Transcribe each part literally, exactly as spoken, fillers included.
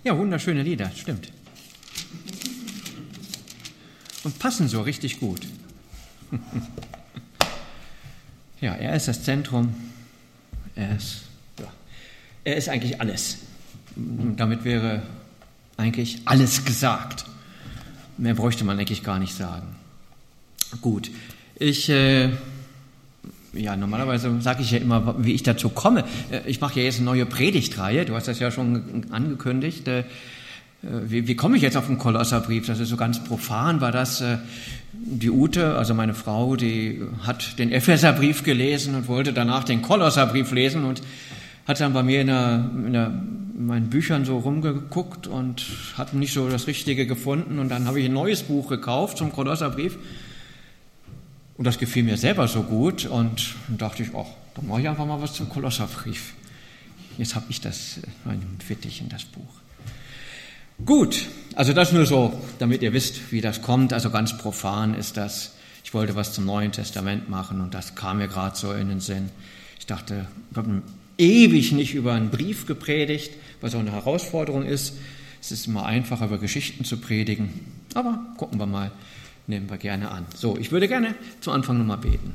Ja, wunderschöne Lieder, stimmt. Und passen so richtig gut. Ja, er ist das Zentrum. Er ist, ja, er ist eigentlich alles. Damit wäre eigentlich alles gesagt. Mehr bräuchte man eigentlich gar nicht sagen. Gut, ich, äh, ja, normalerweise sage ich ja immer, wie ich dazu komme. Ich mache ja jetzt eine neue Predigtreihe, du hast das ja schon angekündigt. Äh, wie, wie komme ich jetzt auf den Kolosserbrief? Das ist so ganz profan, war das. Äh, die Ute, also meine Frau, die hat den Epheserbrief gelesen und wollte danach den Kolosserbrief lesen und hat dann bei mir in, der, in, der, in meinen Büchern so rumgeguckt und hat nicht so das Richtige gefunden. Und dann habe ich ein neues Buch gekauft zum Kolosserbrief. Und das gefiel mir selber so gut. Und dann dachte ich, ach, dann mache ich einfach mal was zum Kolosserbrief. Jetzt habe ich das mitwittig in das Buch. Gut, also das nur so, damit ihr wisst, wie das kommt. Also ganz profan ist das. Ich wollte was zum Neuen Testament machen und das kam mir gerade so in den Sinn. Ich dachte, ich habe ewig nicht über einen Brief gepredigt, was auch eine Herausforderung ist. Es ist immer einfacher, über Geschichten zu predigen. Aber gucken wir mal, nehmen wir gerne an. So, ich würde gerne zum Anfang nochmal beten.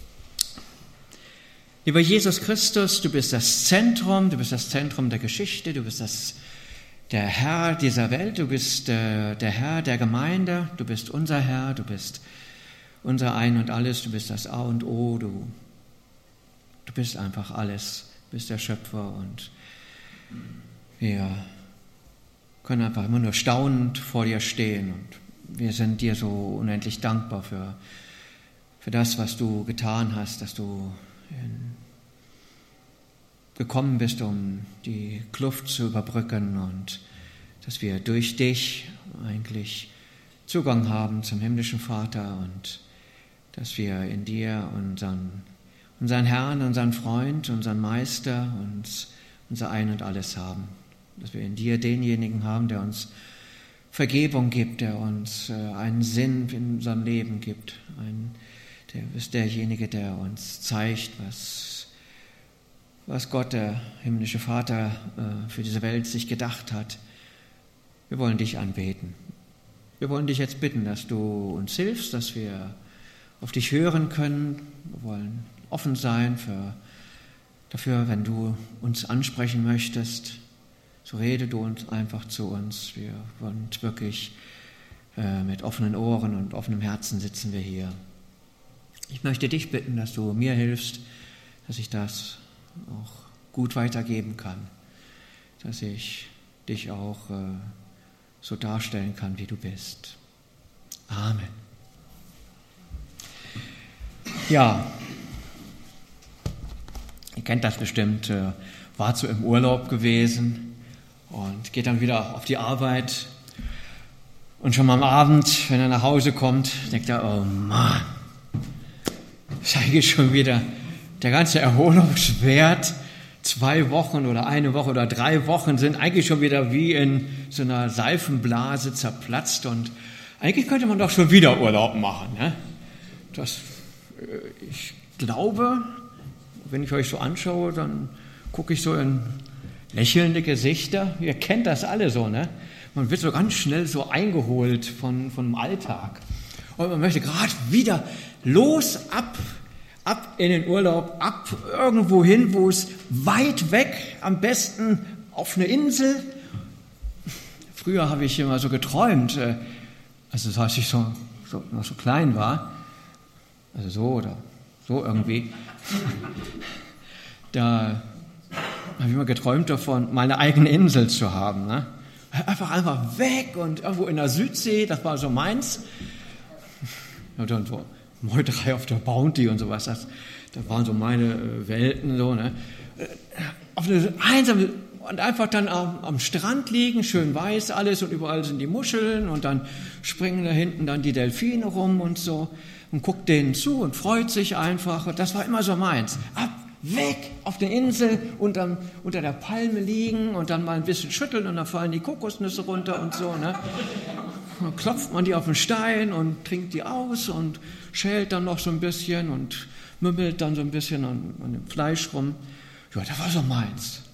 Lieber Jesus Christus, du bist das Zentrum, du bist das Zentrum der Geschichte, du bist das, der Herr dieser Welt, du bist äh, der Herr der Gemeinde, du bist unser Herr, du bist unser Ein und Alles, du bist das A und O, du, du bist einfach alles. Du bist der Schöpfer und wir können einfach immer nur staunend vor dir stehen und wir sind dir so unendlich dankbar für, für das, was du getan hast, dass du in, gekommen bist, um die Kluft zu überbrücken und dass wir durch dich eigentlich Zugang haben zum himmlischen Vater und dass wir in dir unseren unseren Herrn, unseren Freund, unseren Meister und unser Ein und Alles haben. Dass wir in dir denjenigen haben, der uns Vergebung gibt, der uns einen Sinn in unserem Leben gibt. Ein, der ist derjenige, der uns zeigt, was, was Gott, der himmlische Vater, für diese Welt sich gedacht hat. Wir wollen dich anbeten. Wir wollen dich jetzt bitten, dass du uns hilfst, dass wir auf dich hören können. Wir wollen offen sein für, dafür, wenn du uns ansprechen möchtest, so rede du uns einfach zu uns. Wir wollen wirklich äh, mit offenen Ohren und offenem Herzen sitzen wir hier. Ich möchte dich bitten, dass du mir hilfst, dass ich das auch gut weitergeben kann, dass ich dich auch äh, so darstellen kann, wie du bist. Amen. Ja, ihr kennt das bestimmt, war so im Urlaub gewesen und geht dann wieder auf die Arbeit und schon mal am Abend, wenn er nach Hause kommt, denkt er, oh Mann, ist eigentlich schon wieder der ganze Erholungswert, zwei Wochen oder eine Woche oder drei Wochen sind eigentlich schon wieder wie in so einer Seifenblase zerplatzt und eigentlich könnte man doch schon wieder Urlaub machen. Ne? Das, ich glaube, wenn ich euch so anschaue, dann gucke ich so in lächelnde Gesichter. Ihr kennt das alle so, ne? Man wird so ganz schnell so eingeholt von, von dem Alltag. Und man möchte gerade wieder los, ab, ab in den Urlaub, ab irgendwo hin, wo es weit weg, am besten auf eine Insel. Früher habe ich immer so geträumt, also als ich so, so, noch so klein war, also so oder so irgendwie, da habe ich immer geträumt davon, meine eigene Insel zu haben. Ne? Einfach, einfach weg und irgendwo in der Südsee, das war so meins. Und dann so Meuterei auf der Bounty und sowas, das, das waren so meine Welten. So, ne? Auf eine einsame, und einfach dann am, am Strand liegen, schön weiß alles und überall sind die Muscheln und dann springen da hinten dann die Delfine rum und so. Und guckt denen zu und freut sich einfach. Und das war immer so meins. Ab, weg auf der Insel, unterm, unter der Palme liegen und dann mal ein bisschen schütteln und dann fallen die Kokosnüsse runter und so. Ne? Dann klopft man die auf den Stein und trinkt die aus und schält dann noch so ein bisschen und mümmelt dann so ein bisschen an, an dem Fleisch rum. Ja, das war so meins.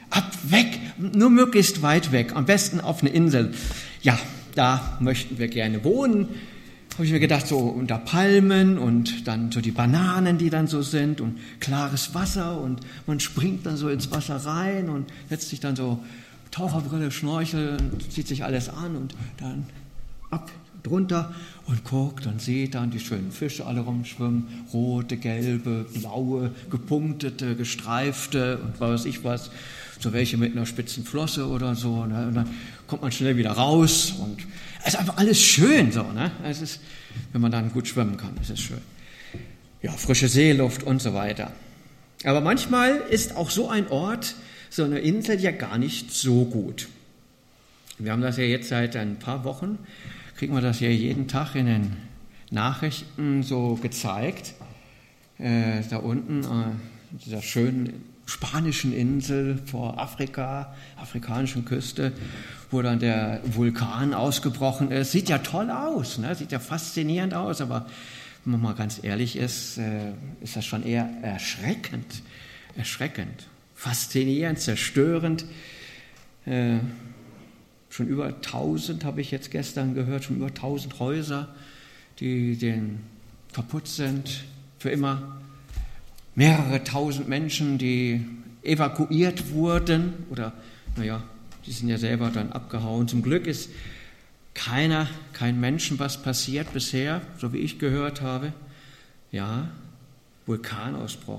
Ab, weg, nur möglichst weit weg, am besten auf eine Insel. Ja, da möchten wir gerne wohnen. Habe ich mir gedacht, so unter Palmen und dann so die Bananen, die dann so sind und klares Wasser und man springt dann so ins Wasser rein und setzt sich dann so Taucherbrille, Schnorchel und zieht sich alles an und dann ab drunter und guckt und sieht dann die schönen Fische alle rumschwimmen, rote, gelbe, blaue, gepunktete, gestreifte und was weiß ich was, so welche mit einer spitzen Flosse oder so, ne? Und dann kommt man schnell wieder raus und es ist einfach alles schön so, ne? Es ist, wenn man dann gut schwimmen kann, es ist schön. Ja, frische Seeluft und so weiter. Aber manchmal ist auch so ein Ort, so eine Insel ja gar nicht so gut. Wir haben das ja jetzt seit ein paar Wochen, kriegen wir das ja jeden Tag in den Nachrichten so gezeigt. Äh, da unten, äh, dieser schönen spanischen Insel vor Afrika, afrikanischen Küste, wo dann der Vulkan ausgebrochen ist. Sieht ja toll aus, ne? Sieht ja faszinierend aus, aber wenn man mal ganz ehrlich ist, äh, ist das schon eher erschreckend. Erschreckend, faszinierend, zerstörend. Äh, schon über tausend, habe ich jetzt gestern gehört, schon über tausend Häuser, die den kaputt sind, für immer. Mehrere tausend Menschen, die evakuiert wurden oder, naja, die sind ja selber dann abgehauen. Zum Glück ist keiner, kein Menschen was passiert bisher, so wie ich gehört habe. Ja, Vulkanausbruch.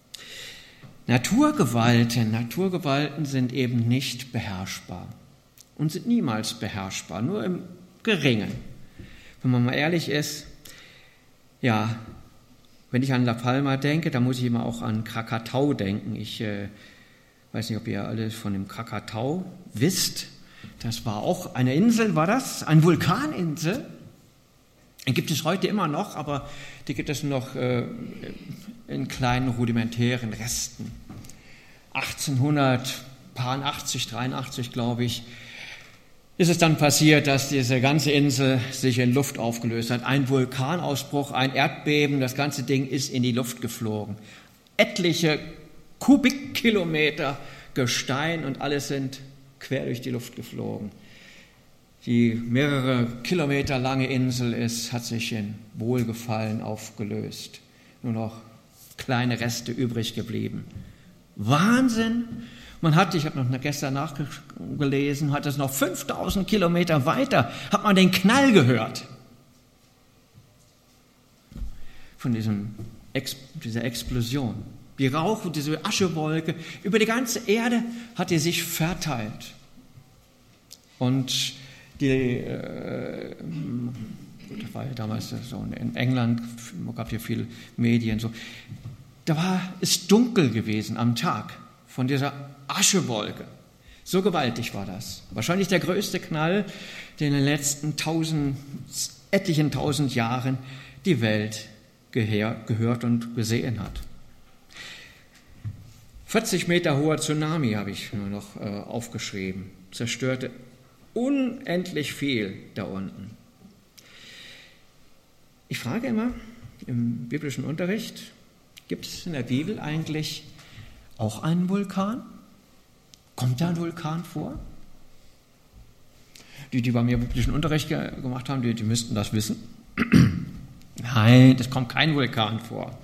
Naturgewalten, Naturgewalten sind eben nicht beherrschbar und sind niemals beherrschbar, nur im Geringen. Wenn man mal ehrlich ist, ja, wenn ich an La Palma denke, dann muss ich immer auch an Krakatau denken. Ich äh, weiß nicht, ob ihr alle von dem Krakatau wisst. Das war auch eine Insel, war das? Eine Vulkaninsel. Die gibt es heute immer noch, aber die gibt es noch äh, in kleinen rudimentären Resten. achtzehnhundertachtzig, dreiundachtzig, glaube ich, ist es dann passiert, dass diese ganze Insel sich in Luft aufgelöst hat. Ein Vulkanausbruch, ein Erdbeben, das ganze Ding ist in die Luft geflogen. Etliche Kubikkilometer Gestein und alles sind quer durch die Luft geflogen. Die mehrere Kilometer lange Insel ist, hat sich in Wohlgefallen aufgelöst. Nur noch kleine Reste übrig geblieben. Wahnsinn! Man hat, ich habe noch gestern nachgelesen, hat es noch fünftausend Kilometer weiter, hat man den Knall gehört. Von diesem, dieser Explosion. Die Rauch, diese Aschewolke, über die ganze Erde hat die sich verteilt. Und die, äh, das war ja damals so in England, gab ja viele Medien, so, da war es dunkel gewesen am Tag von dieser Aschewolke. So gewaltig war das. Wahrscheinlich der größte Knall, der in den letzten tausend, etlichen tausend Jahren die Welt gehört und gesehen hat. vierzig Meter hoher Tsunami habe ich nur noch äh, aufgeschrieben. Zerstörte unendlich viel da unten. Ich frage immer im biblischen Unterricht, gibt es in der Bibel eigentlich auch einen Vulkan? Kommt da ein Vulkan vor? Die, die bei mir biblischen Unterricht ge- gemacht haben, die, die müssten das wissen. Nein, es kommt kein Vulkan vor.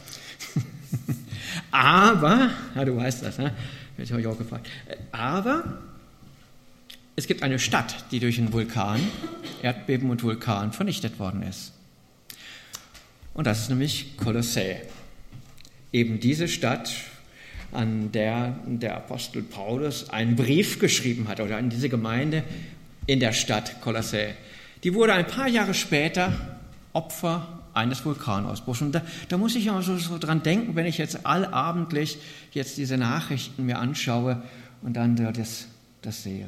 Aber, ja, du weißt das, ne? Das habe ich auch gefragt. Aber es gibt eine Stadt, die durch einen Vulkan, Erdbeben und Vulkan vernichtet worden ist. Und das ist nämlich Kolossä. Eben diese Stadt, an der der Apostel Paulus einen Brief geschrieben hat, oder an diese Gemeinde in der Stadt Kolossä. Die wurde ein paar Jahre später Opfer eines Vulkanausbruchs. Und da, da muss ich immer so, so dran denken, wenn ich jetzt allabendlich jetzt diese Nachrichten mir anschaue und dann das, das sehe.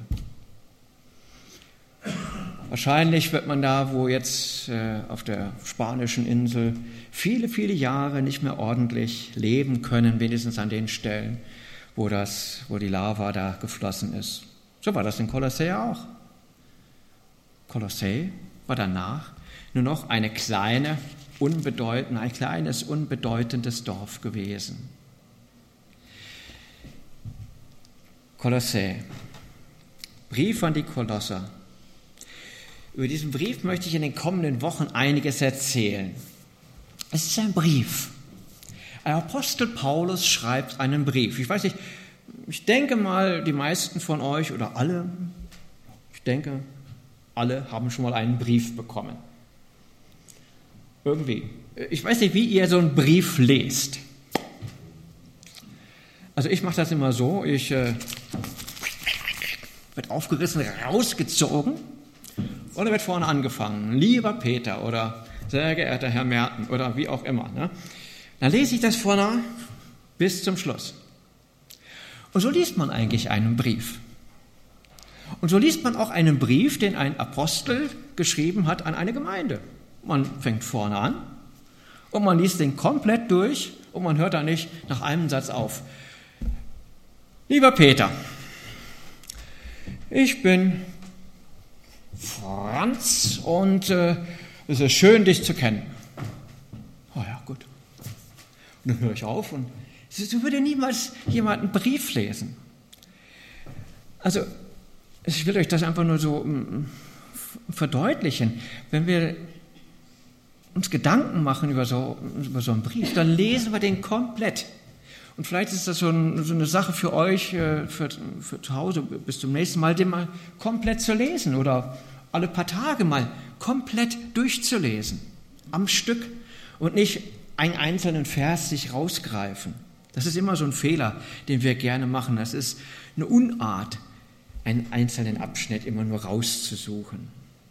Wahrscheinlich wird man da, wo jetzt äh, auf der spanischen Insel viele, viele Jahre nicht mehr ordentlich leben können, wenigstens an den Stellen, wo, das, wo die Lava da geflossen ist. So war das in Kolossä auch. Kolossä war danach nur noch eine kleine, unbedeutende, ein kleines, unbedeutendes Dorf gewesen. Kolossä. Brief an die Kolosser. Über diesen Brief möchte ich in den kommenden Wochen einiges erzählen. Es ist ein Brief. Der Apostel Paulus schreibt einen Brief. Ich weiß nicht, ich denke mal, die meisten von euch oder alle, ich denke, alle haben schon mal einen Brief bekommen. Irgendwie. Ich weiß nicht, wie ihr so einen Brief lest. Also ich mache das immer so, ich äh, wird aufgerissen, rausgezogen oder wird vorne angefangen. Lieber Peter oder sehr geehrter Herr Merten oder wie auch immer. Ne? Dann lese ich das vorne bis zum Schluss. Und so liest man eigentlich einen Brief. Und so liest man auch einen Brief, den ein Apostel geschrieben hat an eine Gemeinde. Man fängt vorne an und man liest den komplett durch und man hört da nicht nach einem Satz auf. Lieber Peter, ich bin Franz und äh, es ist schön, dich zu kennen. Oh ja, gut. Und dann höre ich auf und so würde niemals jemand einen Brief lesen. Also, ich will euch das einfach nur so verdeutlichen. Wenn wir uns Gedanken machen über so, über so einen Brief, dann lesen wir den komplett. Und vielleicht ist das so, ein, so eine Sache für euch, für, für zu Hause, bis zum nächsten Mal, den mal komplett zu lesen oder alle paar Tage mal komplett durchzulesen, am Stück und nicht einen einzelnen Vers sich rausgreifen. Das ist immer so ein Fehler, den wir gerne machen. Das ist eine Unart, einen einzelnen Abschnitt immer nur rauszusuchen.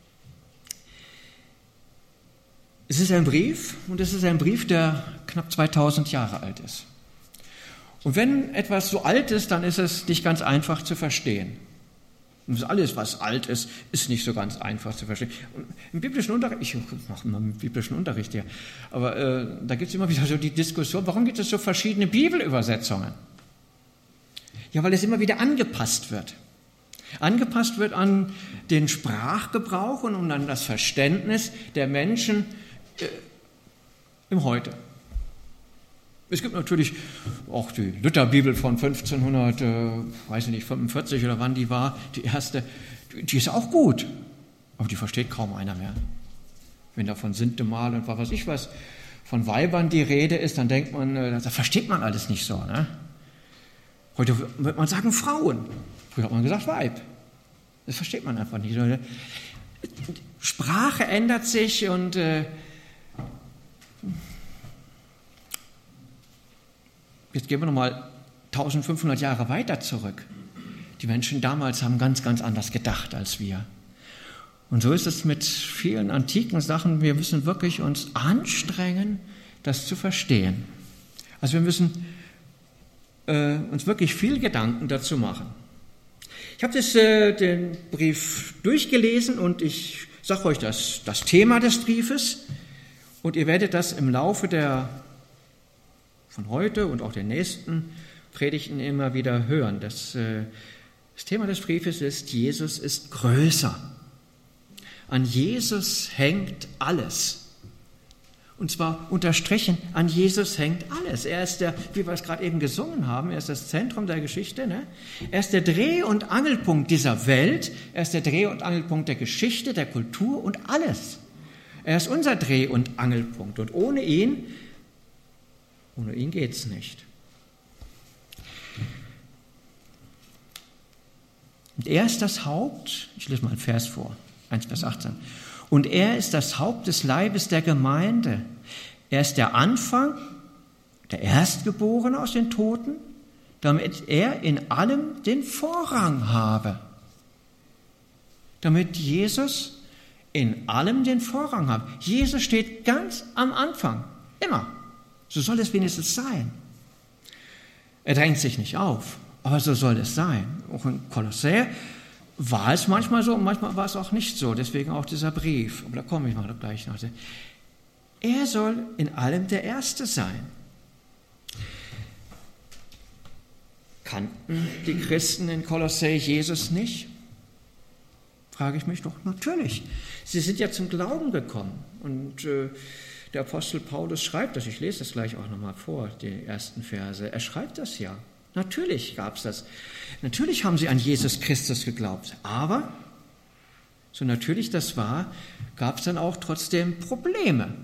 Es ist ein Brief und es ist ein Brief, der knapp zweitausend Jahre alt ist. Und wenn etwas so alt ist, dann ist es nicht ganz einfach zu verstehen. Und alles, was alt ist, ist nicht so ganz einfach zu verstehen. Und im biblischen Unterricht, ich mache immer im biblischen Unterricht hier, aber äh, da gibt es immer wieder so die Diskussion, warum gibt es so verschiedene Bibelübersetzungen? Ja, weil es immer wieder angepasst wird. Angepasst wird an den Sprachgebrauch und an das Verständnis der Menschen äh, im Heute. Es gibt natürlich auch die Lutherbibel von fünfzehnhundert, äh, weiß ich nicht, fünfundvierzig oder wann die war, die erste, die ist auch gut, aber die versteht kaum einer mehr. Wenn da von Sintemal und was weiß ich was, von Weibern die Rede ist, dann denkt man, äh, da versteht man alles nicht so. Ne? Heute wird man sagen Frauen, früher hat man gesagt Weib. Das versteht man einfach nicht. Sprache ändert sich und äh, jetzt gehen wir nochmal eintausendfünfhundert Jahre weiter zurück. Die Menschen damals haben ganz, ganz anders gedacht als wir. Und so ist es mit vielen antiken Sachen. Wir müssen wirklich uns anstrengen, das zu verstehen. Also wir müssen äh, uns wirklich viel Gedanken dazu machen. Ich habe das, äh, den Brief durchgelesen und ich sage euch das, das Thema des Briefes. Und ihr werdet das im Laufe der von heute und auch der nächsten Predigten immer wieder hören. Das, äh, das Thema des Briefes ist, Jesus ist größer. An Jesus hängt alles. Und zwar unterstrichen, an Jesus hängt alles. Er ist der, wie wir es gerade eben gesungen haben, er ist das Zentrum der Geschichte. Ne? Er ist der Dreh- und Angelpunkt dieser Welt. Er ist der Dreh- und Angelpunkt der Geschichte, der Kultur und alles. Er ist unser Dreh- und Angelpunkt. Und ohne ihn Ohne ihn geht es nicht. Und er ist das Haupt, ich lese mal einen Vers vor, eins Vers achtzehn. Und er ist das Haupt des Leibes der Gemeinde. Er ist der Anfang, der Erstgeborene aus den Toten, damit er in allem den Vorrang habe. Damit Jesus in allem den Vorrang hat. Jesus steht ganz am Anfang, immer. So soll es wenigstens sein. Er drängt sich nicht auf, aber so soll es sein. Auch in Kolossä war es manchmal so und manchmal war es auch nicht so. Deswegen auch dieser Brief. Aber da komme ich mal gleich noch. Er soll in allem der Erste sein. Kannten die Christen in Kolossä Jesus nicht? Frage ich mich doch. Natürlich. Sie sind ja zum Glauben gekommen. Und äh, der Apostel Paulus schreibt das, ich lese das gleich auch nochmal vor, die ersten Verse. Er schreibt das ja. Natürlich gab es das. Natürlich haben sie an Jesus Christus geglaubt. Aber, so natürlich das war, gab es dann auch trotzdem Probleme.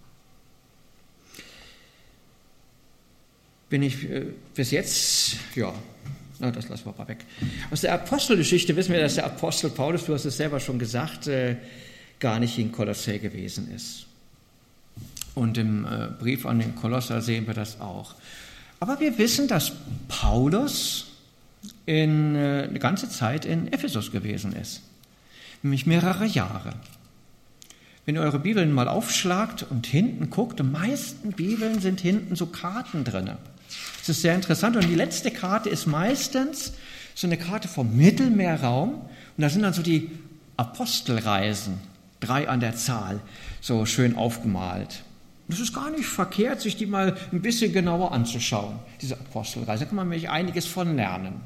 Bin ich äh, bis jetzt, ja, na, das lassen wir mal weg. Aus der Apostelgeschichte wissen wir, dass der Apostel Paulus, du hast es selber schon gesagt, äh, gar nicht in Kolossä gewesen ist. Und im äh, Brief an den Kolosser sehen wir das auch. Aber wir wissen, dass Paulus in, äh, eine ganze Zeit in Ephesus gewesen ist, nämlich mehrere Jahre. Wenn ihr eure Bibeln mal aufschlagt und hinten guckt, die meisten Bibeln sind hinten so Karten drin. Das ist sehr interessant. Und die letzte Karte ist meistens so eine Karte vom Mittelmeerraum. Und da sind dann so die Apostelreisen, drei an der Zahl, so schön aufgemalt. Und es ist gar nicht verkehrt, sich die mal ein bisschen genauer anzuschauen, diese Apostelreise. Da kann man nämlich einiges von lernen.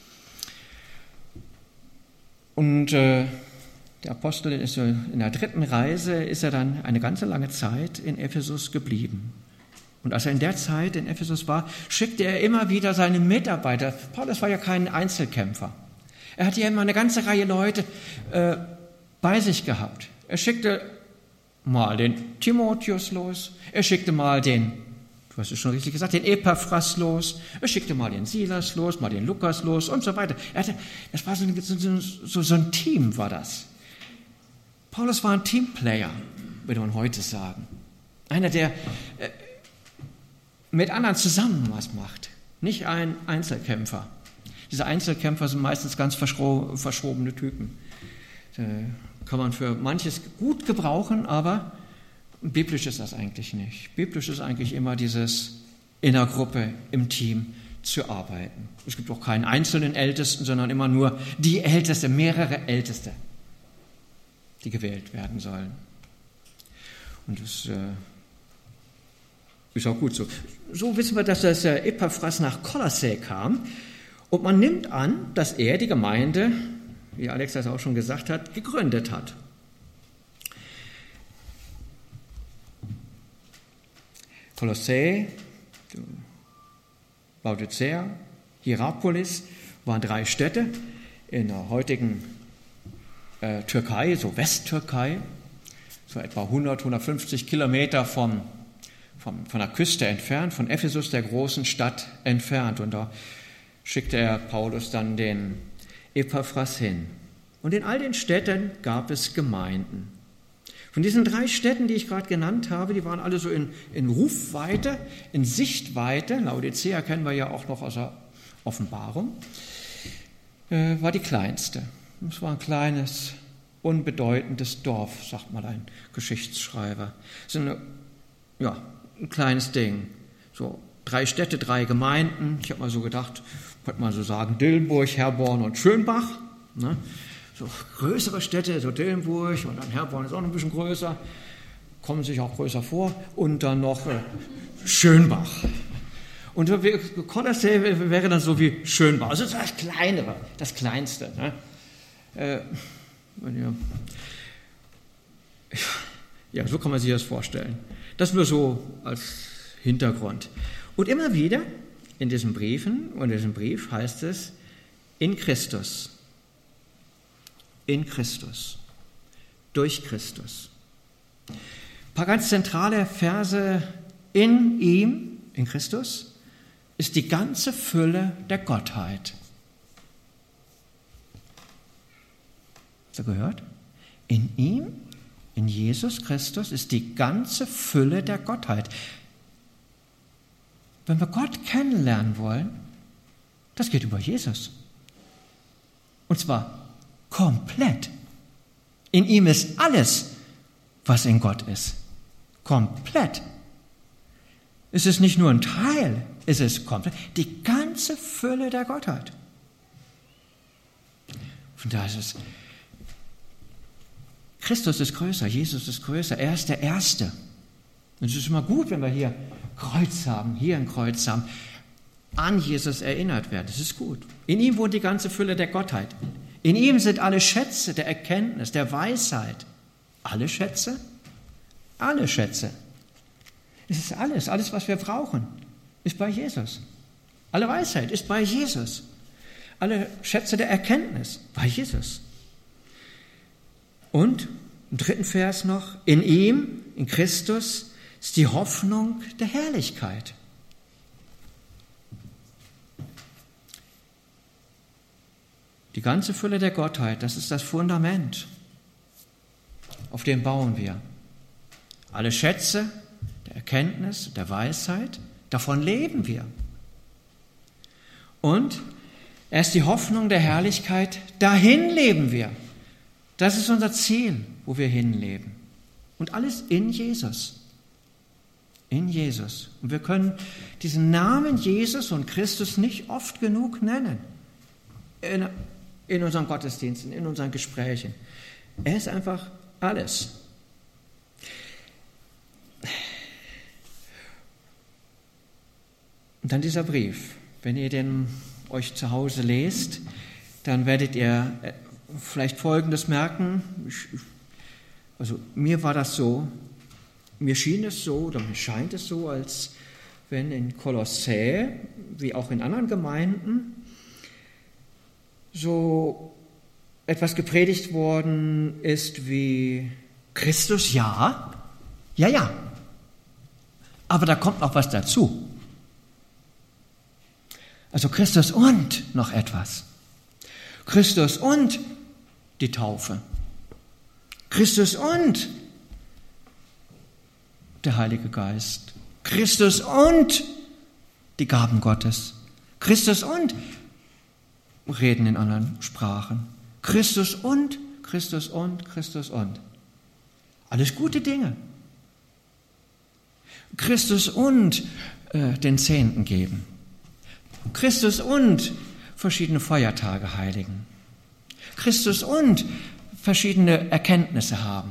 Und äh, der Apostel ist so in der dritten Reise, ist er dann eine ganze lange Zeit in Ephesus geblieben. Und als er in der Zeit in Ephesus war, schickte er immer wieder seine Mitarbeiter. Paulus war ja kein Einzelkämpfer. Er hatte ja immer eine ganze Reihe Leute äh, bei sich gehabt. Er schickte mal den Timotheus los, er schickte mal den, du hast es schon richtig gesagt, den Epaphras los, er schickte mal den Silas los, mal den Lukas los und so weiter. Er hatte, das war so ein, so, so, so ein Team, war das. Paulus war ein Teamplayer, würde man heute sagen. Einer, der äh, mit anderen zusammen was macht, nicht ein Einzelkämpfer. Diese Einzelkämpfer sind meistens ganz verschro- verschrobene Typen. Da kann man für manches gut gebrauchen, aber biblisch ist das eigentlich nicht. Biblisch ist eigentlich immer dieses in der Gruppe, im Team zu arbeiten. Es gibt auch keinen einzelnen Ältesten, sondern immer nur die Älteste, mehrere Älteste, die gewählt werden sollen. Und das äh, ist auch gut so. So wissen wir, dass das äh, Epaphras nach Kolossä kam. Und man nimmt an, dass er die Gemeinde, wie Alex das auch schon gesagt hat, gegründet hat. Kolossä, Laodicea, Hierapolis waren drei Städte in der heutigen äh, Türkei, so Westtürkei, so etwa hundert, hundertfünfzig Kilometer vom, vom, von der Küste entfernt, von Ephesus, der großen Stadt, entfernt. Und da schickte er Paulus dann den Epaphras hin. Und in all den Städten gab es Gemeinden. Von diesen drei Städten, die ich gerade genannt habe, die waren alle so in, in Rufweite, in Sichtweite. Laodicea kennen wir ja auch noch aus der Offenbarung, äh, war die kleinste. Es war ein kleines, unbedeutendes Dorf, sagt mal ein Geschichtsschreiber. So eine, ja, ein kleines Ding. So drei Städte, drei Gemeinden. Ich habe mal so gedacht, könnte man so sagen, Dillenburg, Herborn und Schönbach. Ne? So größere Städte, so Dillenburg und dann Herborn ist auch noch ein bisschen größer, kommen sich auch größer vor. Und dann noch äh, Schönbach. Und Kolossä wäre dann so wie Schönbach. Also das kleinere, das kleinste. Ne? Äh, ja. ja, so kann man sich das vorstellen. Das nur so als Hintergrund. Und immer wieder in diesen Briefen, und in diesem Brief heißt es, in Christus, in Christus, durch Christus. Ein paar ganz zentrale Verse, in ihm, in Christus, ist die ganze Fülle der Gottheit. Hast du gehört? In ihm, in Jesus Christus, ist die ganze Fülle der Gottheit. Wenn wir Gott kennenlernen wollen, das geht über Jesus. Und zwar komplett. In ihm ist alles, was in Gott ist. Komplett. Es ist nicht nur ein Teil, es ist komplett. Die ganze Fülle der Gottheit. Von daher ist es, Christus ist größer, Jesus ist größer, er ist der Erste. Und es ist immer gut, wenn wir hier Kreuz haben, hier ein Kreuz haben, an Jesus erinnert werden. Das ist gut. In ihm wohnt die ganze Fülle der Gottheit. In ihm sind alle Schätze der Erkenntnis, der Weisheit. Alle Schätze? Alle Schätze. Es ist alles, alles, was wir brauchen, ist bei Jesus. Alle Weisheit ist bei Jesus. Alle Schätze der Erkenntnis bei Jesus. Und im dritten Vers noch, in ihm, in Christus, ist die Hoffnung der Herrlichkeit. Die ganze Fülle der Gottheit, das ist das Fundament. Auf dem bauen wir. Alle Schätze der Erkenntnis, der Weisheit, davon leben wir. Und er ist die Hoffnung der Herrlichkeit, dahin leben wir. Das ist unser Ziel, wo wir hinleben. Und alles in Jesus. In Jesus. Und wir können diesen Namen Jesus und Christus nicht oft genug nennen. In, in unseren Gottesdiensten, in unseren Gesprächen. Er ist einfach alles. Und dann dieser Brief. Wenn ihr den euch zu Hause lest, dann werdet ihr vielleicht Folgendes merken. Also mir war das so, mir schien es so oder mir scheint es so, als wenn in Kolossä, wie auch in anderen Gemeinden, so etwas gepredigt worden ist wie Christus, ja, ja, ja, aber da kommt noch was dazu. Also Christus und noch etwas. Christus und die Taufe. Christus und der Heilige Geist. Christus und die Gaben Gottes. Christus und Reden in anderen Sprachen. Christus und, Christus und, Christus und. Alles gute Dinge. Christus und äh, den Zehnten geben. Christus und verschiedene Feiertage heiligen. Christus und verschiedene Erkenntnisse haben.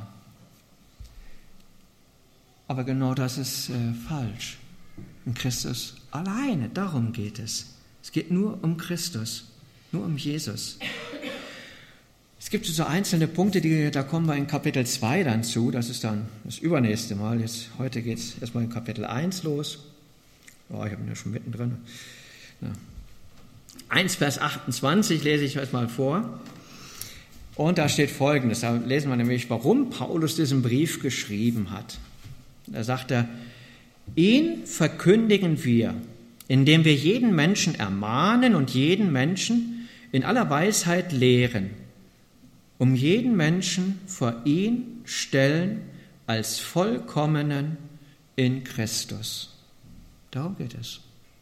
Aber genau das ist äh, falsch. In Christus alleine, darum geht es. Es geht nur um Christus, nur um Jesus. Es gibt so einzelne Punkte, die, da kommen wir in Kapitel zwei dann zu. Das ist dann das übernächste Mal. Jetzt, heute geht es erstmal in Kapitel eins los. Oh, ich habe ihn ja schon mittendrin. Ja. eins, Vers achtundzwanzig lese ich euch mal vor. Und da steht Folgendes. Da lesen wir nämlich, warum Paulus diesen Brief geschrieben hat. Da sagt er, ihn verkündigen wir, indem wir jeden Menschen ermahnen und jeden Menschen in aller Weisheit lehren, um jeden Menschen vor ihn stellen als Vollkommenen in Christus. Darum geht es.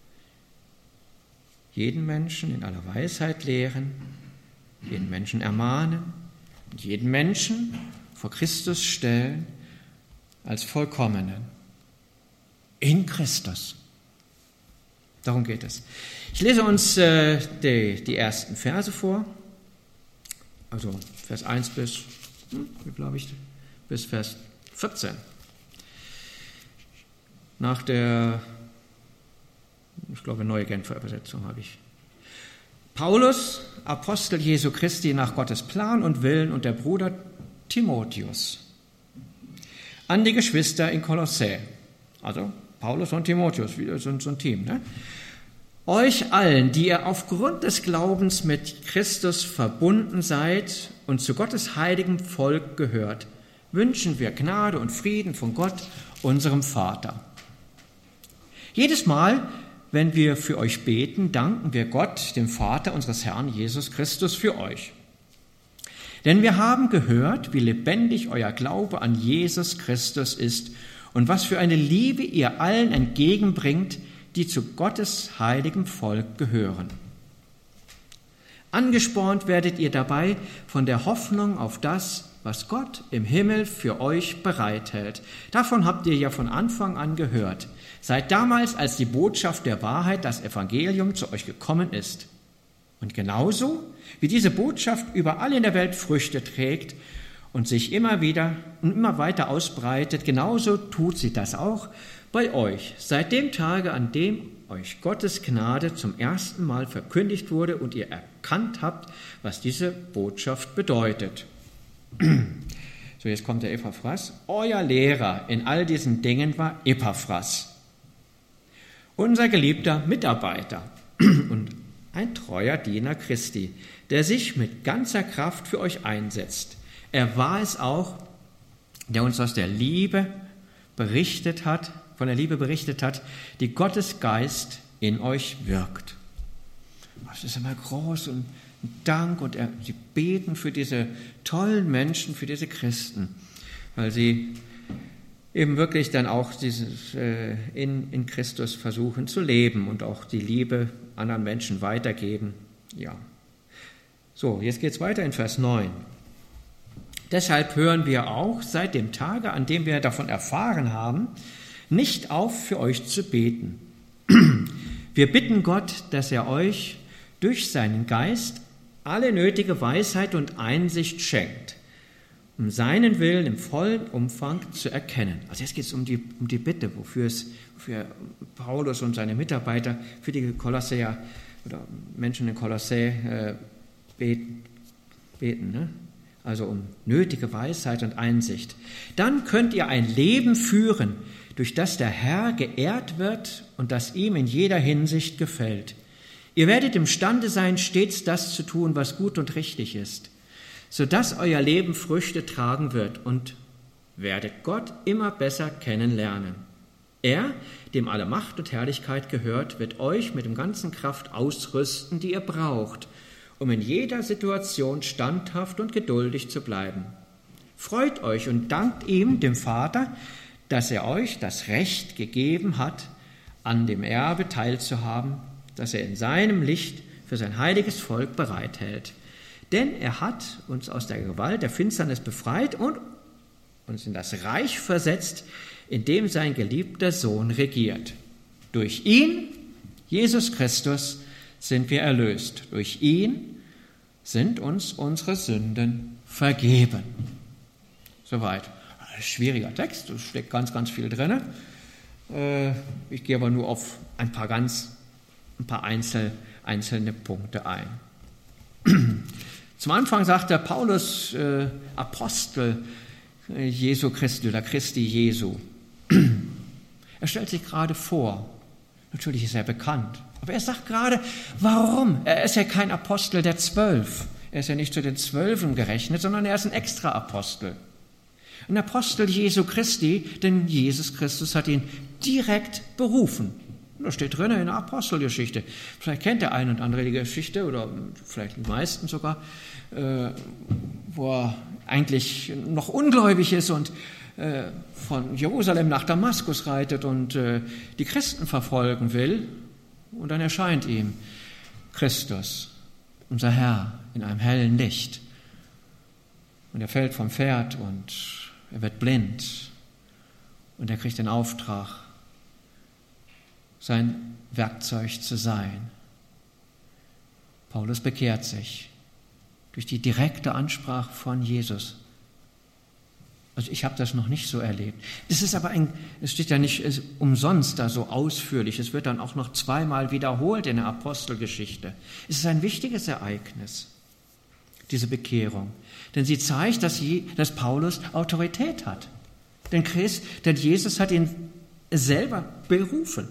Jeden Menschen in aller Weisheit lehren, jeden Menschen ermahnen und jeden Menschen vor Christus stellen als Vollkommenen in Christus. Darum geht es. Ich lese uns äh, die, die ersten Verse vor, also Vers eins bis, hm, glaube ich, bis Vers vierzehn. Nach der, ich glaube, Neue Genfer Übersetzung habe ich. Paulus, Apostel Jesu Christi nach Gottes Plan und Willen und der Bruder Timotheus. An die Geschwister in Kolossä, also Paulus und Timotheus, wieder so, so ein Team. Ne? Euch allen, die ihr aufgrund des Glaubens mit Christus verbunden seid und zu Gottes heiligem Volk gehört, wünschen wir Gnade und Frieden von Gott, unserem Vater. Jedes Mal, wenn wir für euch beten, danken wir Gott, dem Vater unseres Herrn Jesus Christus, für euch. Denn wir haben gehört, wie lebendig euer Glaube an Jesus Christus ist und was für eine Liebe ihr allen entgegenbringt, die zu Gottes heiligem Volk gehören. Angespornt werdet ihr dabei von der Hoffnung auf das, was Gott im Himmel für euch bereithält. Davon habt ihr ja von Anfang an gehört, seit damals, als die Botschaft der Wahrheit, das Evangelium, zu euch gekommen ist. Und genauso, wie diese Botschaft überall in der Welt Früchte trägt und sich immer wieder und immer weiter ausbreitet, genauso tut sie das auch bei euch, seit dem Tage, an dem euch Gottes Gnade zum ersten Mal verkündigt wurde und ihr erkannt habt, was diese Botschaft bedeutet. So, jetzt kommt der Epaphras. Euer Lehrer in all diesen Dingen war Epaphras, unser geliebter Mitarbeiter und ein treuer Diener Christi, der sich mit ganzer Kraft für euch einsetzt. Er war es auch, der uns aus der Liebe berichtet hat, von der Liebe berichtet hat, die Gottes Geist in euch wirkt. Das ist immer groß und Dank und er, sie beten für diese tollen Menschen, für diese Christen, weil sie eben wirklich dann auch dieses, äh, in, in Christus versuchen zu leben und auch die Liebe anderen Menschen weitergeben. Ja. So, jetzt geht es weiter in Vers neun. Deshalb hören wir auch seit dem Tage, an dem wir davon erfahren haben, nicht auf, für euch zu beten. Wir bitten Gott, dass er euch durch seinen Geist alle nötige Weisheit und Einsicht schenkt, um seinen Willen im vollen Umfang zu erkennen. Also jetzt geht es um die, um die Bitte, wofür, es, wofür Paulus und seine Mitarbeiter für die Kolossäer oder Menschen in Kolossä äh, beten. beten ne? Also um nötige Weisheit und Einsicht. Dann könnt ihr ein Leben führen, durch das der Herr geehrt wird und das ihm in jeder Hinsicht gefällt. Ihr werdet imstande sein, stets das zu tun, was gut und richtig ist, sodass euer Leben Früchte tragen wird und werdet Gott immer besser kennenlernen. Er, dem alle Macht und Herrlichkeit gehört, wird euch mit dem ganzen Kraft ausrüsten, die ihr braucht, um in jeder Situation standhaft und geduldig zu bleiben. Freut euch und dankt ihm, dem Vater, dass er euch das Recht gegeben hat, an dem Erbe teilzuhaben, das er in seinem Licht für sein heiliges Volk bereithält. Denn er hat uns aus der Gewalt der Finsternis befreit und uns in das Reich versetzt, in dem sein geliebter Sohn regiert. Durch ihn, Jesus Christus, sind wir erlöst. Durch ihn sind uns unsere Sünden vergeben. Soweit. Ein schwieriger Text, da steckt ganz, ganz viel drin. Ich gehe aber nur auf ein paar ganz, ein paar einzel, einzelne Punkte ein. Zum Anfang sagt der Paulus, äh, Apostel äh, Jesu Christi oder Christi Jesu. Er stellt sich gerade vor. Natürlich ist er bekannt. Aber er sagt gerade, warum? Er ist ja kein Apostel der Zwölf. Er ist ja nicht zu den Zwölfen gerechnet, sondern er ist ein Extra-Apostel. Ein Apostel Jesu Christi, denn Jesus Christus hat ihn direkt berufen. Das steht drin in der Apostelgeschichte. Vielleicht kennt der eine und andere die Geschichte, oder vielleicht die meisten sogar, äh, wo er eigentlich noch ungläubig ist und äh, von Jerusalem nach Damaskus reitet und äh, die Christen verfolgen will. Und dann erscheint ihm Christus, unser Herr, in einem hellen Licht. Und er fällt vom Pferd und er wird blind. Und er kriegt den Auftrag, sein Werkzeug zu sein. Paulus bekehrt sich durch die direkte Ansprache von Jesus. Also ich habe das noch nicht so erlebt. Es ist aber ein, es steht ja nicht umsonst da so ausführlich. Es wird dann auch noch zweimal wiederholt in der Apostelgeschichte. Es ist ein wichtiges Ereignis, diese Bekehrung. Denn sie zeigt, dass, je, dass Paulus Autorität hat. Denn, Christ, denn Jesus hat ihn selber berufen.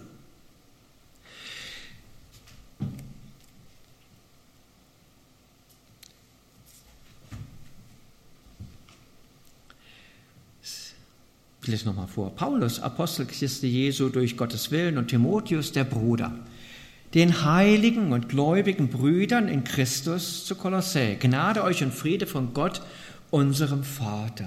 Ich lese nochmal vor. Paulus, Apostel Christi Jesu durch Gottes Willen, und Timotheus, der Bruder, den heiligen und gläubigen Brüdern in Christus zu Kolossä. Gnade euch und Friede von Gott, unserem Vater.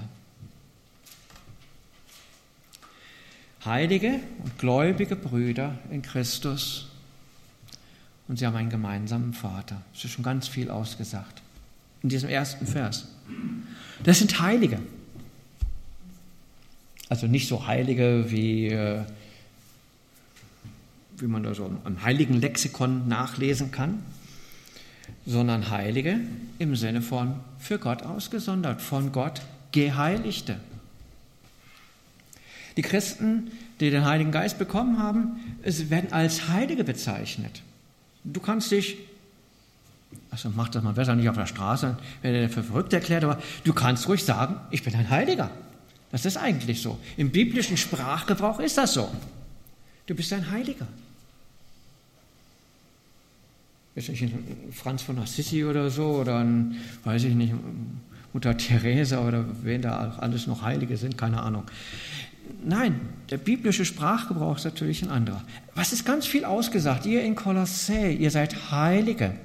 Heilige und gläubige Brüder in Christus, und sie haben einen gemeinsamen Vater. Das ist schon ganz viel ausgesagt in diesem ersten Vers. Das sind Heilige. Also nicht so Heilige, wie, wie man da so im heiligen Lexikon nachlesen kann, sondern Heilige im Sinne von für Gott ausgesondert, von Gott Geheiligte. Die Christen, die den Heiligen Geist bekommen haben, werden als Heilige bezeichnet. Du kannst dich, also mach das mal besser nicht auf der Straße, wenn er für verrückt erklärt, aber du kannst ruhig sagen, ich bin ein Heiliger. Das ist eigentlich so. Im biblischen Sprachgebrauch ist das so. Du bist ein Heiliger. jetzt nicht ein Franz von Assisi oder so, oder ein, weiß ich nicht, Mutter Teresa oder wen da auch alles noch Heilige sind, keine Ahnung. Nein, der biblische Sprachgebrauch ist natürlich ein anderer. Was ist ganz viel ausgesagt? Ihr in Kolossä, ihr seid Heilige.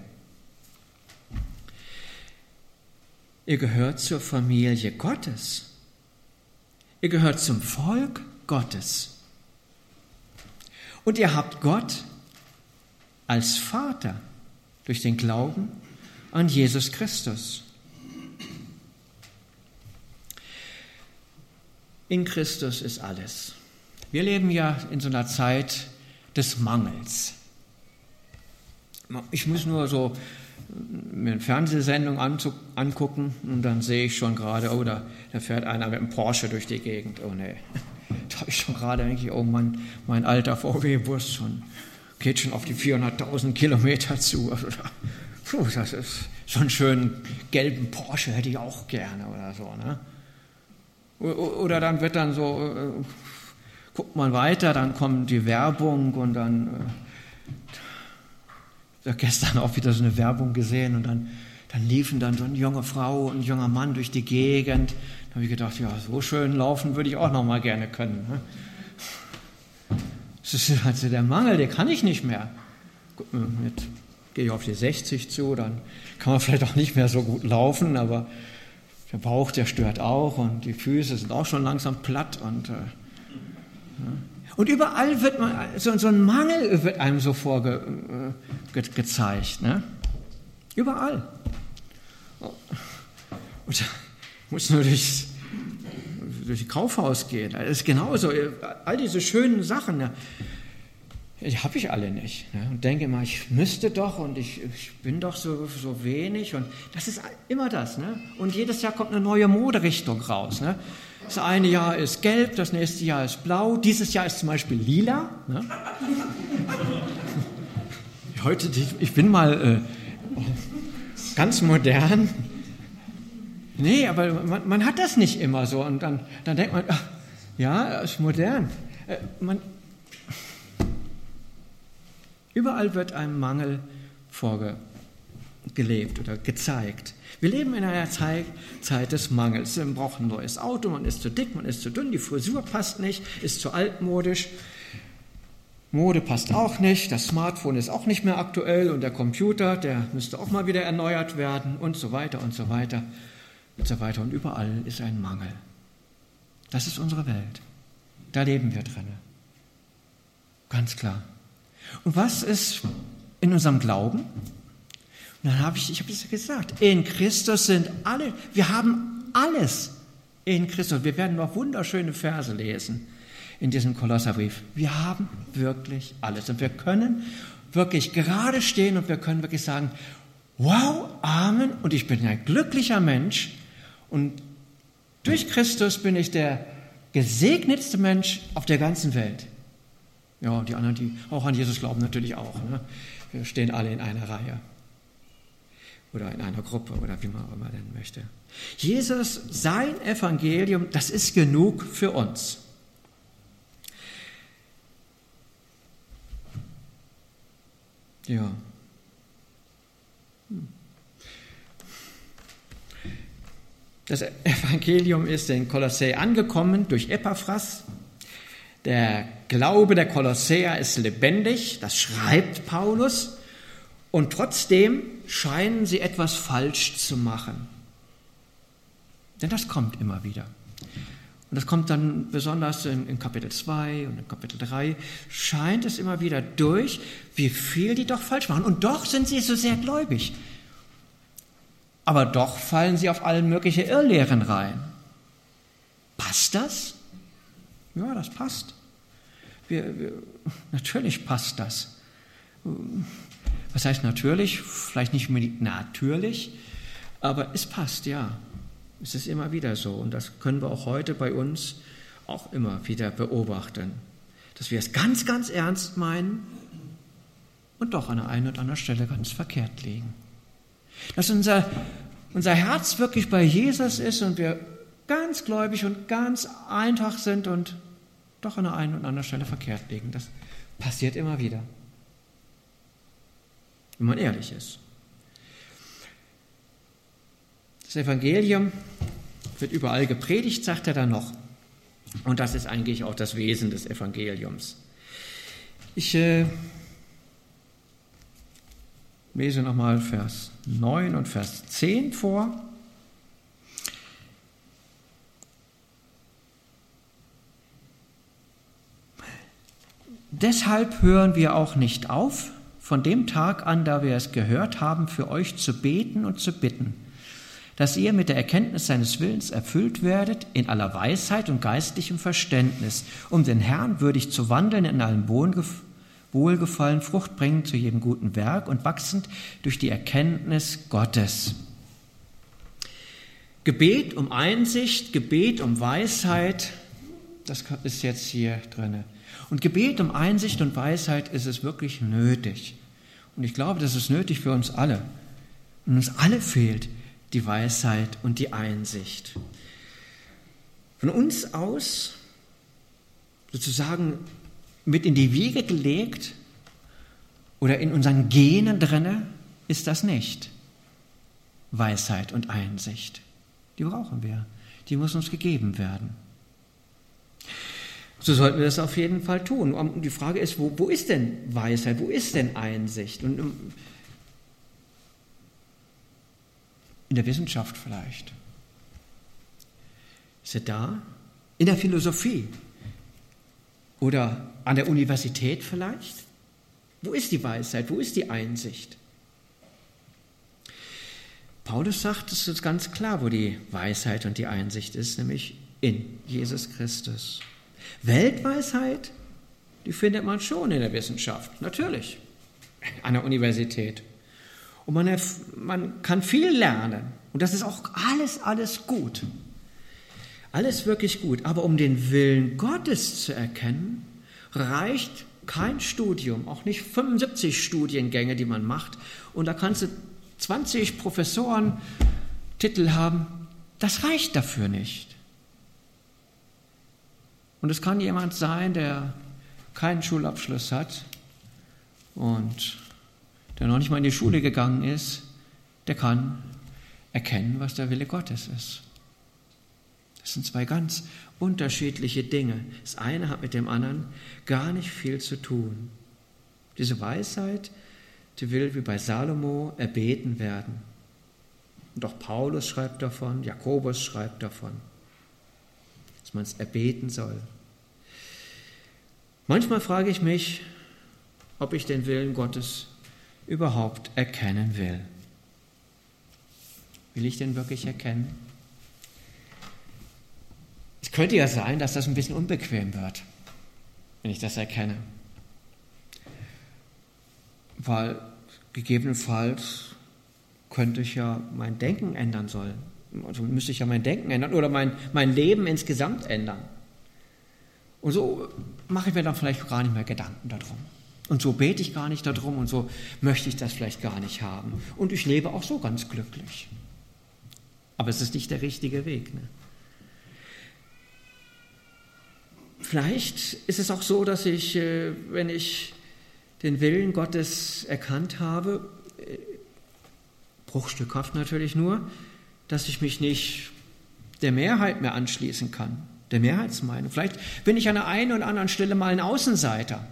Ihr gehört zur Familie Gottes. Ihr gehört zum Volk Gottes. Und ihr habt Gott als Vater durch den Glauben an Jesus Christus. In Christus ist alles. Wir leben ja in so einer Zeit des Mangels. Ich muss nur so mir eine Fernsehsendung angucken und dann sehe ich schon gerade, oh, da, da fährt einer mit einem Porsche durch die Gegend. Oh nee, da habe ich schon gerade denke, oh Mann, mein alter V W-Bus schon, geht schon auf die vierhunderttausend Kilometer zu. Also da, puh, das ist so einen schönen gelben Porsche hätte ich auch gerne oder so, ne? Oder dann wird dann so, äh, guckt man weiter, dann kommt die Werbung und dann, äh, ich habe gestern auch wieder so eine Werbung gesehen und dann, dann liefen dann so eine junge Frau und ein junger Mann durch die Gegend. Da habe ich gedacht, ja, so schön laufen würde ich auch noch mal gerne können. Ne? Das ist also der Mangel, der kann ich nicht mehr. Jetzt gehe ich auf die sechzig zu, dann kann man vielleicht auch nicht mehr so gut laufen, aber der Bauch, der stört auch und die Füße sind auch schon langsam platt. Und, äh, ja. und überall wird man, so, so ein Mangel wird einem so vorgezeigt. Ge, gezeigt, ne? Überall. Und muss nur durchs, durch die Kaufhaus gehen. Das ist genauso. All diese schönen Sachen, ne? Die habe ich alle nicht. Ne? Und denke immer, ich müsste doch und ich, ich bin doch so, so wenig. Und das ist immer das. Ne? Und jedes Jahr kommt eine neue Moderichtung raus. Ne? Das eine Jahr ist gelb, das nächste Jahr ist blau. Dieses Jahr ist zum Beispiel lila. Ne? Heute, ich bin mal äh, ganz modern. Nee, aber man, man hat das nicht immer so. Und dann, dann denkt man, ach, ja, ist modern. Äh, man... Überall wird einem Mangel vorgelebt oder gezeigt. Wir leben in einer Zeit, Zeit des Mangels. Man braucht ein neues Auto, man ist zu dick, man ist zu dünn, die Frisur passt nicht, ist zu altmodisch. Mode passt auch nicht, das Smartphone ist auch nicht mehr aktuell und der Computer, der müsste auch mal wieder erneuert werden und so weiter und so weiter und so weiter. Und überall ist ein Mangel. Das ist unsere Welt. Da leben wir drin. Ganz klar. Und was ist in unserem Glauben? Und dann habe ich, ich habe es ja gesagt, in Christus sind alle, wir haben alles in Christus. Wir werden noch wunderschöne Verse lesen in diesem Kolosserbrief. Wir haben wirklich alles und wir können wirklich gerade stehen und wir können wirklich sagen, wow, Amen, und ich bin ein glücklicher Mensch und durch Christus bin ich der gesegnetste Mensch auf der ganzen Welt. Ja, und die anderen, die auch an Jesus glauben, natürlich auch. Ne? Wir stehen alle in einer Reihe. Oder in einer Gruppe, oder wie man auch immer nennen möchte. Jesus, sein Evangelium, das ist genug für uns. Ja. Das Evangelium ist in Kolossä angekommen durch Epaphras. Der Glaube der Kolossäer ist lebendig, das schreibt Paulus, und trotzdem scheinen sie etwas falsch zu machen. Denn das kommt immer wieder. Und das kommt dann besonders in, in Kapitel zwei und in Kapitel drei, scheint es immer wieder durch, wie viel die doch falsch machen. Und doch sind sie so sehr gläubig. Aber doch fallen sie auf alle möglichen Irrlehren rein. Passt das? Ja, das passt. Wir, wir, natürlich passt das. Was heißt natürlich? Vielleicht nicht unbedingt natürlich, aber es passt, ja. Es ist immer wieder so und das können wir auch heute bei uns auch immer wieder beobachten, dass wir es ganz, ganz ernst meinen und doch an der einen oder anderen Stelle ganz verkehrt liegen. Dass unser, unser Herz wirklich bei Jesus ist und wir ganz gläubig und ganz einfach sind und doch an der einen oder anderen Stelle verkehrt liegen. Das passiert immer wieder. wenn man ehrlich ist. Das Evangelium wird überall gepredigt, sagt er dann noch. Und das ist eigentlich auch das Wesen des Evangeliums. Ich äh, lese nochmal Vers neun und Vers zehn vor. Deshalb hören wir auch nicht auf, von dem Tag an, da wir es gehört haben, für euch zu beten und zu bitten, dass ihr mit der Erkenntnis seines Willens erfüllt werdet, in aller Weisheit und geistlichem Verständnis, um den Herrn würdig zu wandeln, in allem Wohlgefallen, Frucht bringend zu jedem guten Werk und wachsend durch die Erkenntnis Gottes. Gebet um Einsicht, Gebet um Weisheit, das ist jetzt hier drin. Und Gebet um Einsicht und Weisheit ist es wirklich nötig. Und ich glaube, das ist nötig für uns alle. Und uns alle fehlt die Weisheit und die Einsicht. Von uns aus sozusagen mit in die Wiege gelegt oder in unseren Genen drinne ist das nicht. Weisheit und Einsicht, die brauchen wir. Die muss uns gegeben werden. So sollten wir das auf jeden Fall tun. Und die Frage ist, wo, wo ist denn Weisheit, wo ist denn Einsicht? Und in der Wissenschaft vielleicht. Ist sie da? In der Philosophie? Oder an der Universität vielleicht? Wo ist die Weisheit, wo ist die Einsicht? Paulus sagt, es ist ganz klar, wo die Weisheit und die Einsicht ist, nämlich in Jesus Christus. Weltweisheit, die findet man schon in der Wissenschaft, natürlich, an der Universität. Und man, man kann viel lernen. Und das ist auch alles, alles gut. Alles wirklich gut. Aber um den Willen Gottes zu erkennen, reicht kein Studium, auch nicht fünfundsiebzig Studiengänge, die man macht. Und da kannst du zwanzig Professorentitel haben. Das reicht dafür nicht. Und es kann jemand sein, der keinen Schulabschluss hat und der noch nicht mal in die Schule gegangen ist, der kann erkennen, was der Wille Gottes ist. Das sind zwei ganz unterschiedliche Dinge. Das eine hat mit dem anderen gar nicht viel zu tun. Diese Weisheit, die will wie bei Salomo erbeten werden. Und auch Paulus schreibt davon, Jakobus schreibt davon, dass man es erbeten soll. Manchmal frage ich mich, ob ich den Willen Gottes überhaupt erkennen will. Will ich den wirklich erkennen? Es könnte ja sein, dass das ein bisschen unbequem wird, wenn ich das erkenne. Weil gegebenenfalls könnte ich ja mein Denken ändern sollen. Also müsste ich ja mein Denken ändern oder mein, mein Leben insgesamt ändern. Und so mache ich mir dann vielleicht gar nicht mehr Gedanken darum. Und so bete ich gar nicht darum und so möchte ich das vielleicht gar nicht haben. Und ich lebe auch so ganz glücklich. Aber es ist nicht der richtige Weg. Ne? Vielleicht ist es auch so, dass ich, wenn ich den Willen Gottes erkannt habe, bruchstückhaft natürlich nur, dass ich mich nicht der Mehrheit mehr anschließen kann, der Mehrheitsmeinung. Vielleicht bin ich an der einen oder anderen Stelle mal ein Außenseiter.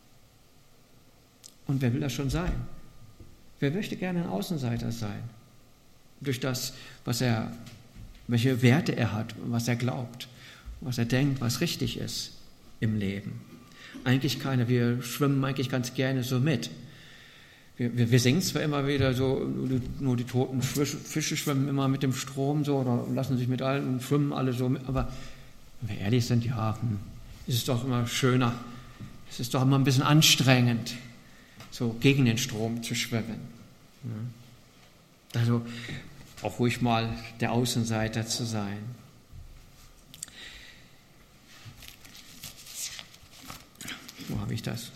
Und wer will das schon sein? Wer möchte gerne ein Außenseiter sein? Durch das, was er, welche Werte er hat, was er glaubt, was er denkt, was richtig ist im Leben. Eigentlich keiner. Wir schwimmen eigentlich ganz gerne so mit. Wir, wir, wir singen zwar immer wieder so, nur die, nur die toten Fische, Fische schwimmen immer mit dem Strom so oder lassen sich mit allen und schwimmen alle so mit. Aber wenn wir ehrlich sind, ja, hm, ist es doch immer schöner. Es ist doch immer ein bisschen anstrengend, so gegen den Strom zu schwimmen. Also auch ruhig mal der Außenseiter zu sein. Wo habe ich das?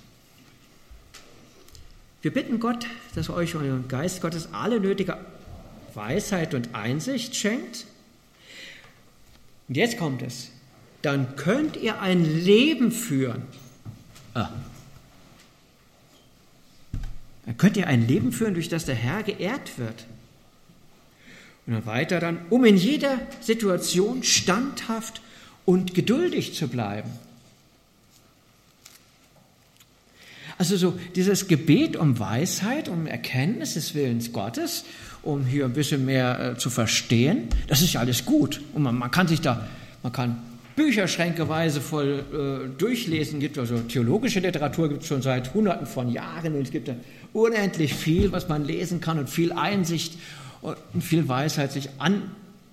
Wir bitten Gott, dass er euch und den Geist Gottes alle nötige Weisheit und Einsicht schenkt. Und jetzt kommt es. Dann könnt ihr ein Leben führen. Ah. Dann könnt ihr ein Leben führen, durch das der Herr geehrt wird. Und dann weiter dann, um in jeder Situation standhaft und geduldig zu bleiben. Also so dieses Gebet um Weisheit, um Erkenntnis des Willens Gottes, um hier ein bisschen mehr äh, zu verstehen, das ist ja alles gut. Und man, man kann sich da, man kann bücherschränkeweise voll äh, durchlesen, gibt also theologische Literatur, gibt es schon seit Hunderten von Jahren und es gibt da unendlich viel, was man lesen kann und viel Einsicht und viel Weisheit sich an.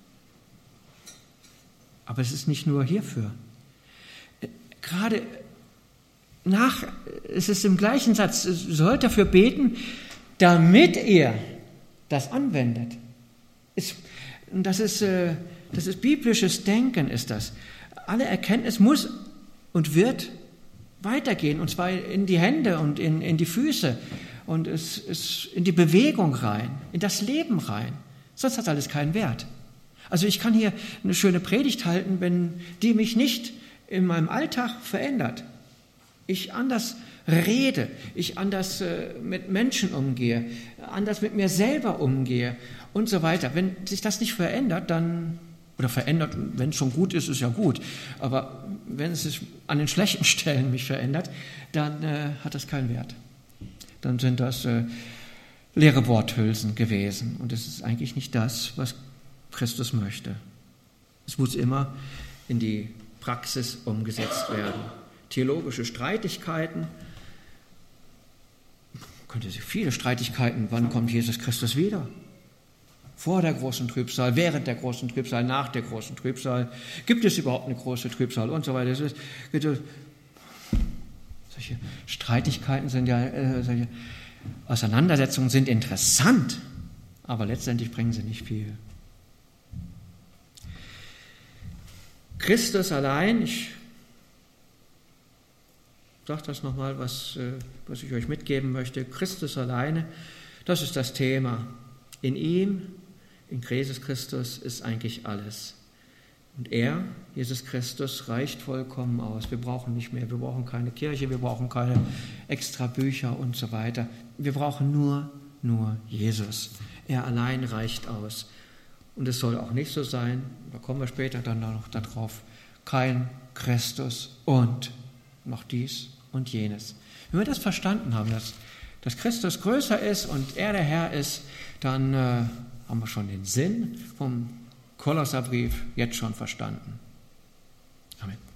Aber es ist nicht nur hierfür. Gerade nach, es ist im gleichen Satz, ihr sollt dafür beten, damit ihr das anwendet. Es, das ist, das ist biblisches Denken, ist das. Alle Erkenntnis muss und wird weitergehen, und zwar in die Hände und in, in die Füße. Und es ist in die Bewegung rein, in das Leben rein. Sonst hat alles keinen Wert. Also ich kann hier eine schöne Predigt halten, wenn die mich nicht in meinem Alltag verändert. Ich anders rede, ich anders äh, mit Menschen umgehe, anders mit mir selber umgehe und so weiter. Wenn sich das nicht verändert, dann, oder verändert, wenn es schon gut ist, ist ja gut. Aber wenn es sich an den schlechten Stellen mich verändert, dann äh, hat das keinen Wert. Dann sind das äh, leere Worthülsen gewesen. Und es ist eigentlich nicht das, was Christus möchte. Es muss immer in die Praxis umgesetzt werden. Theologische Streitigkeiten, könnte sich viele Streitigkeiten, wann kommt Jesus Christus wieder? Vor der großen Trübsal, während der großen Trübsal, nach der großen Trübsal, gibt es überhaupt eine große Trübsal und so weiter. Das ist, solche Streitigkeiten sind ja, äh, solche Auseinandersetzungen sind interessant, aber letztendlich bringen sie nicht viel. Christus allein, ich sage das nochmal, was, äh, was ich euch mitgeben möchte, Christus alleine, das ist das Thema. In ihm, in Jesus Christus ist eigentlich alles. Und er, Jesus Christus, reicht vollkommen aus. Wir brauchen nicht mehr, wir brauchen keine Kirche, wir brauchen keine extra Bücher und so weiter. Wir brauchen nur, nur Jesus. Er allein reicht aus. Und es soll auch nicht so sein, da kommen wir später dann noch darauf, kein Christus und noch dies und jenes. Wenn wir das verstanden haben, dass, dass Christus größer ist und er der Herr ist, dann äh, haben wir schon den Sinn vom Kolosserbrief jetzt schon verstanden. Amen.